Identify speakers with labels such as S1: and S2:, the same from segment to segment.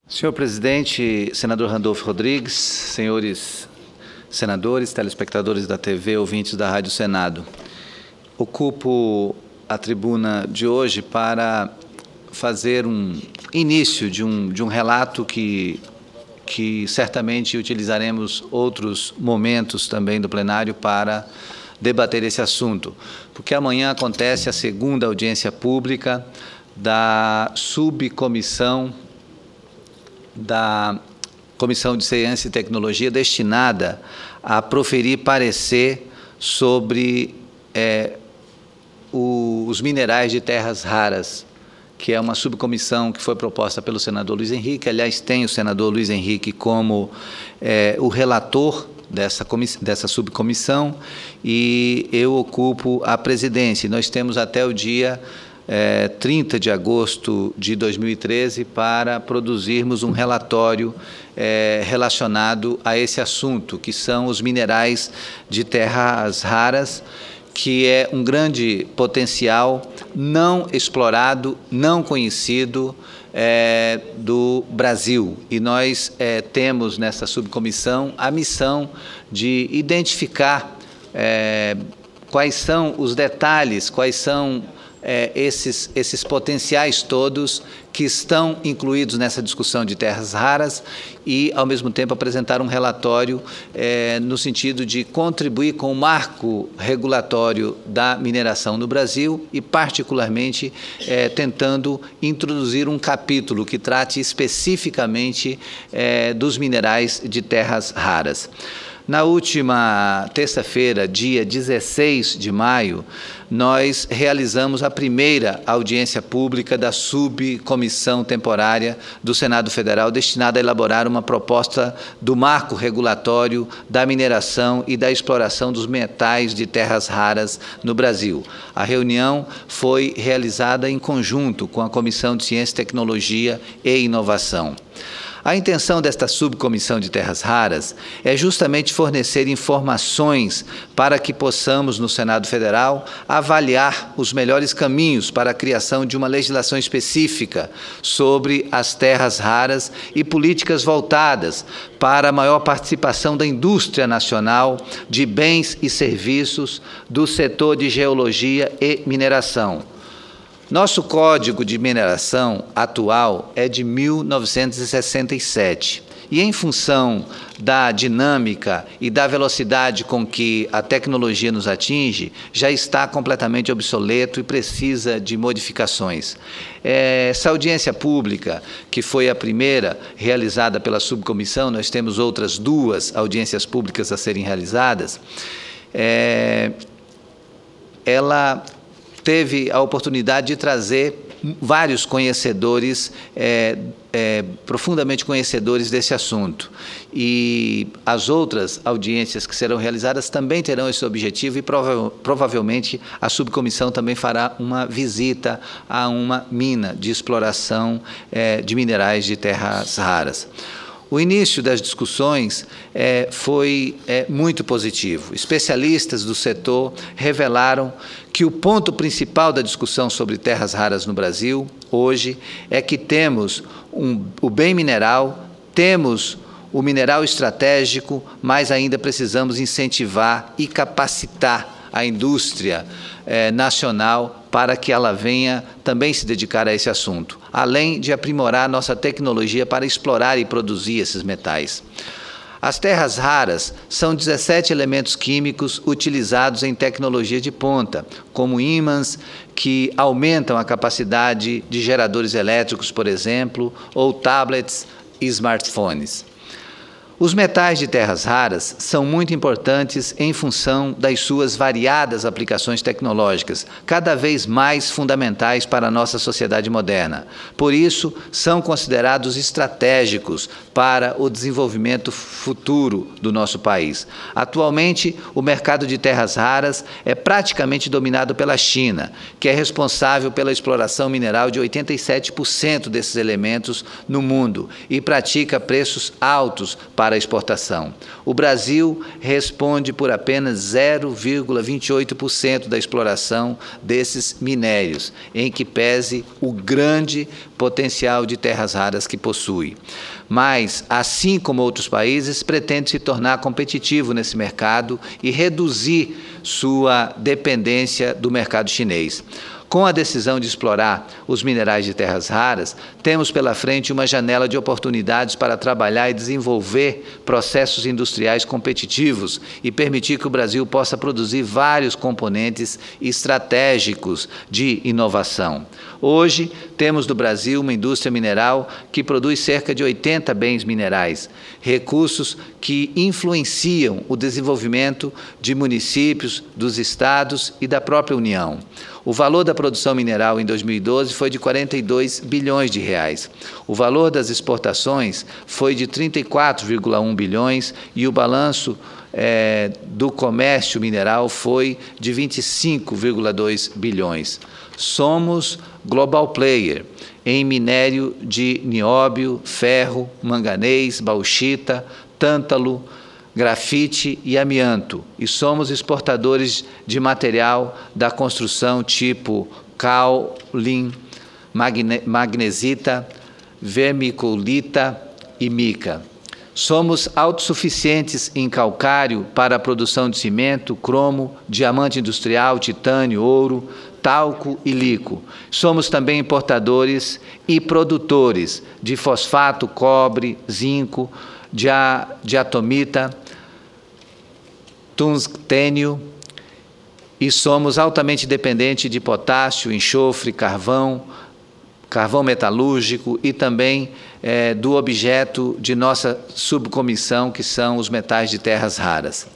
S1: Senhor presidente, senador Randolfo Rodrigues, senhores senadores, telespectadores da TV, ouvintes da Rádio Senado, ocupo a tribuna de hoje para fazer um início de um relato que certamente utilizaremos outros momentos também do plenário para debater esse assunto, porque amanhã acontece a segunda audiência pública da subcomissão da Comissão de Ciência e Tecnologia destinada a proferir parecer sobre os minerais de terras raras, que é uma subcomissão que foi proposta pelo senador Luiz Henrique. Aliás, tem o senador Luiz Henrique como o relator dessa subcomissão, e eu ocupo a presidência. Nós temos até o dia 30 de agosto de 2013 para produzirmos um relatório relacionado a esse assunto, que são os minerais de terras raras, que é um grande potencial não explorado, não conhecido do Brasil. E nós temos nessa subcomissão a missão de identificar quais são os detalhes, quais são esses potenciais todos que estão incluídos nessa discussão de terras raras e, ao mesmo tempo, apresentar um relatório no sentido de contribuir com o marco regulatório da mineração no Brasil e, particularmente, tentando introduzir um capítulo que trate especificamente dos minerais de terras raras. Na última terça-feira, dia 16 de maio, nós realizamos a primeira audiência pública da subcomissão temporária do Senado Federal destinada a elaborar uma proposta do marco regulatório da mineração e da exploração dos metais de terras raras no Brasil. A reunião foi realizada em conjunto com a Comissão de Ciência, Tecnologia e Inovação. A intenção desta subcomissão de terras raras é justamente fornecer informações para que possamos, no Senado Federal, avaliar os melhores caminhos para a criação de uma legislação específica sobre as terras raras e políticas voltadas para a maior participação da indústria nacional de bens e serviços do setor de geologia e mineração. Nosso Código de Mineração atual é de 1967 e, em função da dinâmica e da velocidade com que a tecnologia nos atinge, já está completamente obsoleto e precisa de modificações. Essa audiência pública, que foi a primeira realizada pela subcomissão, nós temos outras duas audiências públicas a serem realizadas, ela teve a oportunidade de trazer vários conhecedores, profundamente conhecedores desse assunto. E as outras audiências que serão realizadas também terão esse objetivo e provavelmente a subcomissão também fará uma visita a uma mina de exploração de minerais de terras raras. O início das discussões foi muito positivo. Especialistas do setor revelaram que o ponto principal da discussão sobre terras raras no Brasil, hoje, é que temos o bem mineral, temos o mineral estratégico, mas ainda precisamos incentivar e capacitar a indústria nacional para que ela venha também se dedicar a esse assunto, além de aprimorar nossa tecnologia para explorar e produzir esses metais. As terras raras são 17 elementos químicos utilizados em tecnologia de ponta, como ímãs que aumentam a capacidade de geradores elétricos, por exemplo, ou tablets e smartphones. Os metais de terras raras são muito importantes em função das suas variadas aplicações tecnológicas, cada vez mais fundamentais para a nossa sociedade moderna. Por isso, são considerados estratégicos para o desenvolvimento futuro do nosso país. Atualmente, o mercado de terras raras é praticamente dominado pela China, que é responsável pela exploração mineral de 87% desses elementos no mundo e pratica preços altos para para a exportação. O Brasil responde por apenas 0,28% da exploração desses minérios, em que pese o grande potencial de terras raras que possui. Mas, assim como outros países, pretende se tornar competitivo nesse mercado e reduzir sua dependência do mercado chinês. Com a decisão de explorar os minerais de terras raras, temos pela frente uma janela de oportunidades para trabalhar e desenvolver processos industriais competitivos e permitir que o Brasil possa produzir vários componentes estratégicos de inovação. Hoje, temos no Brasil uma indústria mineral que produz cerca de 80 bens minerais, recursos que influenciam o desenvolvimento de municípios, dos estados e da própria União. O valor da produção mineral em 2012 foi de 42 bilhões de reais. O valor das exportações foi de 34,1 bilhões e o balanço do comércio mineral foi de 25,2 bilhões. Somos global player em minério de nióbio, ferro, manganês, bauxita, tântalo, grafite e amianto, e somos exportadores de material da construção tipo caulin, magnesita, vermiculita e mica. Somos autossuficientes em calcário para a produção de cimento, cromo, diamante industrial, titânio, ouro, talco e lico. Somos também importadores e produtores de fosfato, cobre, zinco, diatomita, tungstênio, e somos altamente dependentes de potássio, enxofre, carvão metalúrgico e também do objeto de nossa subcomissão, que são os metais de terras raras.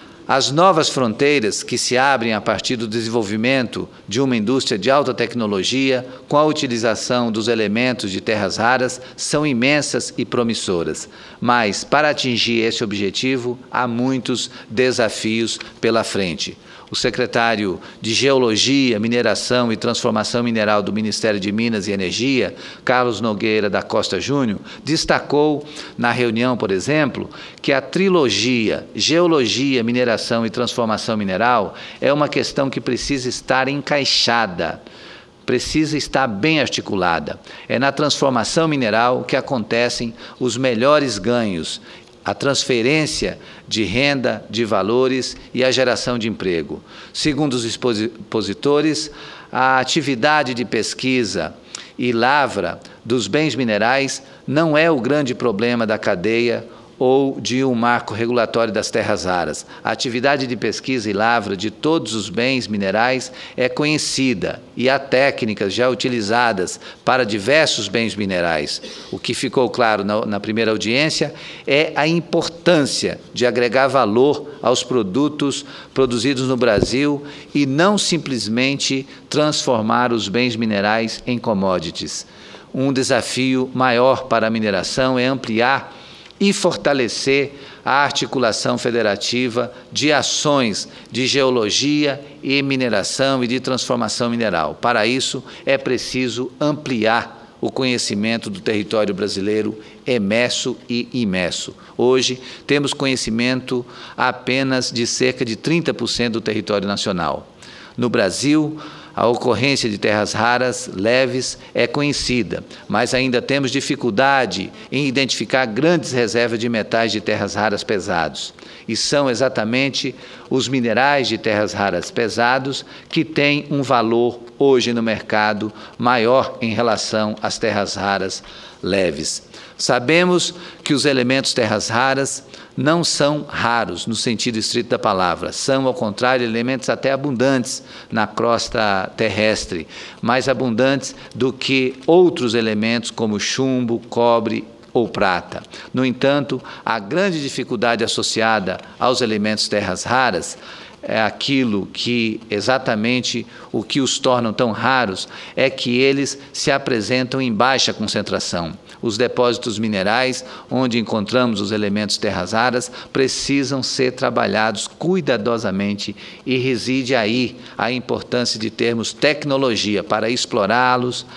S1: As novas fronteiras que se abrem a partir do desenvolvimento de uma indústria de alta tecnologia com a utilização dos elementos de terras raras são imensas e promissoras. Mas, para atingir esse objetivo, há muitos desafios pela frente. O secretário de Geologia, Mineração e Transformação Mineral do Ministério de Minas e Energia, Carlos Nogueira da Costa Júnior, destacou na reunião, por exemplo, que a trilogia Geologia, Mineração e Transformação Mineral é uma questão que precisa estar encaixada, precisa estar bem articulada. É na transformação mineral que acontecem os melhores ganhos, a transferência de renda, de valores e a geração de emprego. Segundo os expositores, a atividade de pesquisa e lavra dos bens minerais não é o grande problema da cadeia ou de um marco regulatório das terras raras. A atividade de pesquisa e lavra de todos os bens minerais é conhecida e há técnicas já utilizadas para diversos bens minerais. O que ficou claro na primeira audiência é a importância de agregar valor aos produtos produzidos no Brasil e não simplesmente transformar os bens minerais em commodities. Um desafio maior para a mineração é ampliar e fortalecer a articulação federativa de ações de geologia e mineração e de transformação mineral. Para isso, é preciso ampliar o conhecimento do território brasileiro emerso e imerso. Hoje, temos conhecimento apenas de cerca de 30% do território nacional. No Brasil, a ocorrência de terras raras leves é conhecida, mas ainda temos dificuldade em identificar grandes reservas de metais de terras raras pesados. E são exatamente os minerais de terras raras pesados que têm um valor hoje no mercado maior em relação às terras raras leves. Sabemos que os elementos terras raras não são raros no sentido estrito da palavra, são, ao contrário, elementos até abundantes na crosta terrestre, mais abundantes do que outros elementos como chumbo, cobre ou prata. No entanto, a grande dificuldade associada aos elementos terras raras é aquilo que exatamente o que os tornam tão raros é que eles se apresentam em baixa concentração. Os depósitos minerais, onde encontramos os elementos terras raras, precisam ser trabalhados cuidadosamente e reside aí a importância de termos tecnologia para explorá-los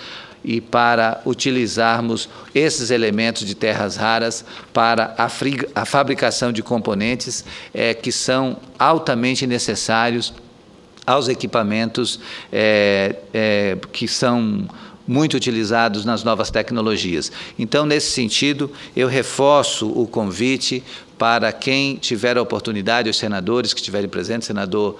S1: e para utilizarmos esses elementos de terras raras para a fabricação de componentes que são altamente necessários aos equipamentos que são muito utilizados nas novas tecnologias. Então, nesse sentido, eu reforço o convite para quem tiver a oportunidade, os senadores que estiverem presentes, senador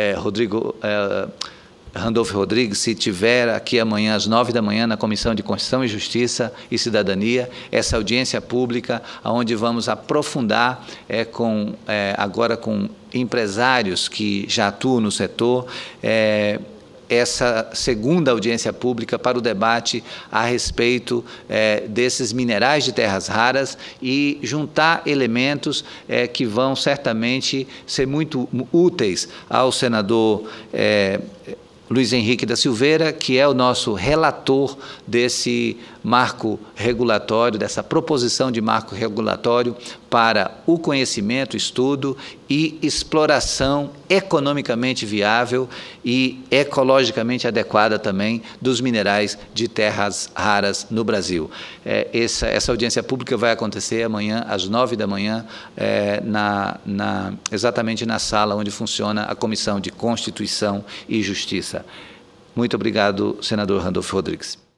S1: Randolfo Rodrigues, se tiver aqui amanhã às 9 da manhã na Comissão de Constituição e Justiça e Cidadania, essa audiência pública, onde vamos aprofundar agora com empresários que já atuam no setor, essa segunda audiência pública para o debate a respeito desses minerais de terras raras e juntar elementos que vão certamente ser muito úteis ao senador Luiz Henrique da Silveira, que é o nosso relator desse marco regulatório, dessa proposição de marco regulatório para o conhecimento, estudo e exploração economicamente viável e ecologicamente adequada também dos minerais de terras raras no Brasil. Essa audiência pública vai acontecer amanhã às 9 da manhã, exatamente na sala onde funciona a Comissão de Constituição e Justiça. Muito obrigado, senador Randolfo Rodrigues.